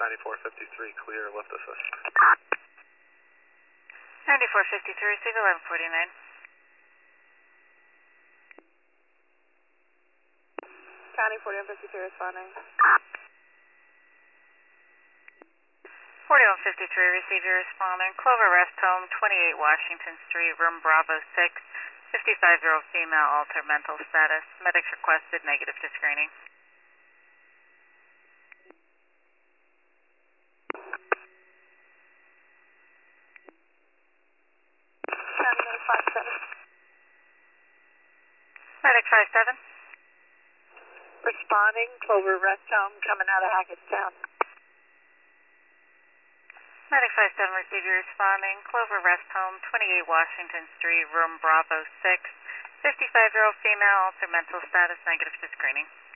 9453, clear, lift assist. 9453, receive 1149. County 4153 responding. 4153, receive your responding. Clover Rest Home, 28 Washington Street, room Bravo 6, 55-year-old female, altered mental status. Medics requested, negative to screening. County Medic 57. Medic 57. Responding, Clover Rest Home coming out of Hackettstown. Medic 57, receive your responding. Clover Rest Home, 28 Washington Street, room Bravo 6, 55-year-old female, altered mental status, negative to screening.